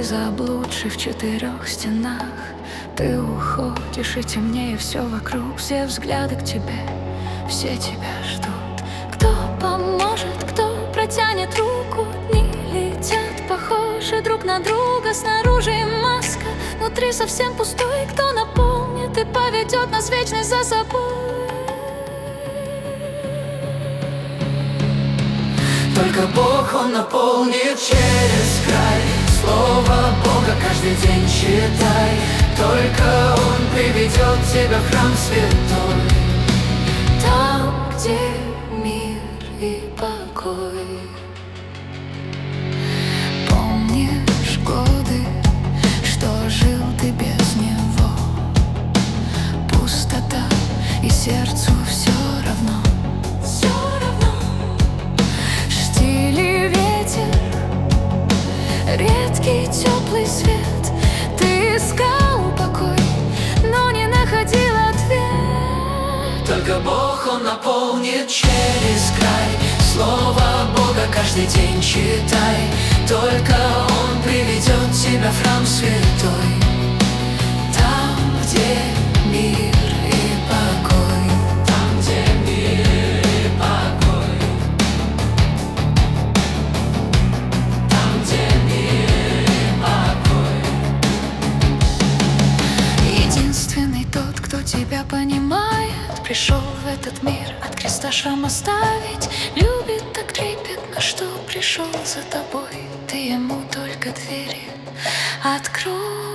заблудший в 4 стенах. Ты уходишь, и темнее все вокруг. Все взгляды к тебе, все тебя ждут. Кто поможет, кто протянет руку? Дни летят, похожи друг на друга. Снаружи маска, внутри совсем пустой. Кто наполнит и поведет нас вечность за собой? Только Бог, Он наполнит через край. Слово Бога каждый день читай. Только Он приведет тебя в храм святой, там, где мир и покой. Помнишь годы, что жил ты без него? Пустота, и сердцу все равно. Штиль, ветер, редкий теплый свет. Ты искал покой, но не находил ответ. только Бог, Он наполнит через край. Слово Бога каждый день читай. Только Он приведет тебя в храм святой, там, где мир и покой. Там, где мир и покой. Там, где мир и покой. Единственный тот, кто тебя понимает, пришел в этот мир от креста шрам оставить. Любит так трепетно, что пришел за тобой. Ты ему только двери открой.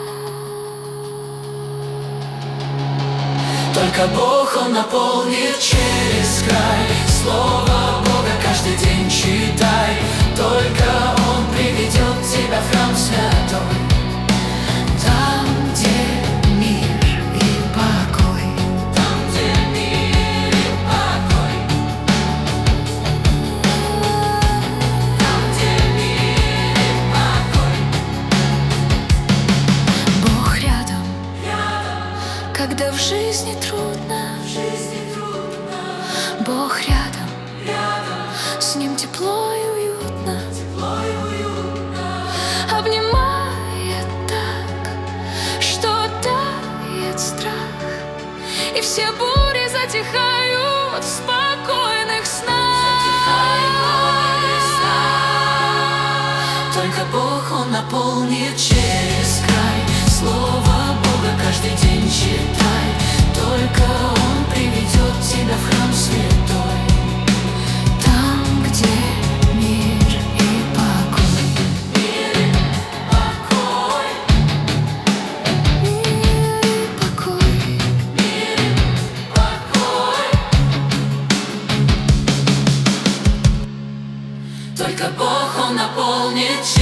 Только Бог, Он наполнит через край. Слово Бога каждый день читай. Только Он приведет тебя в храм святой, Там, где мир и покой. там, где мир и покой. Там, где мир и покой. Бог рядом, когда в жизни трудно. Бог рядом, с Ним тепло и уютно. Обнимает так, что тает страх, и все бури затихают в спокойных снах. Только Бог, Он наполнит через край. Слово Бога каждый день читай. Только Он приведет тебя в храм святой, Там, где мир и покой. мир и покой. Мир и покой. Мир и покой. Только Бог, Он наполнит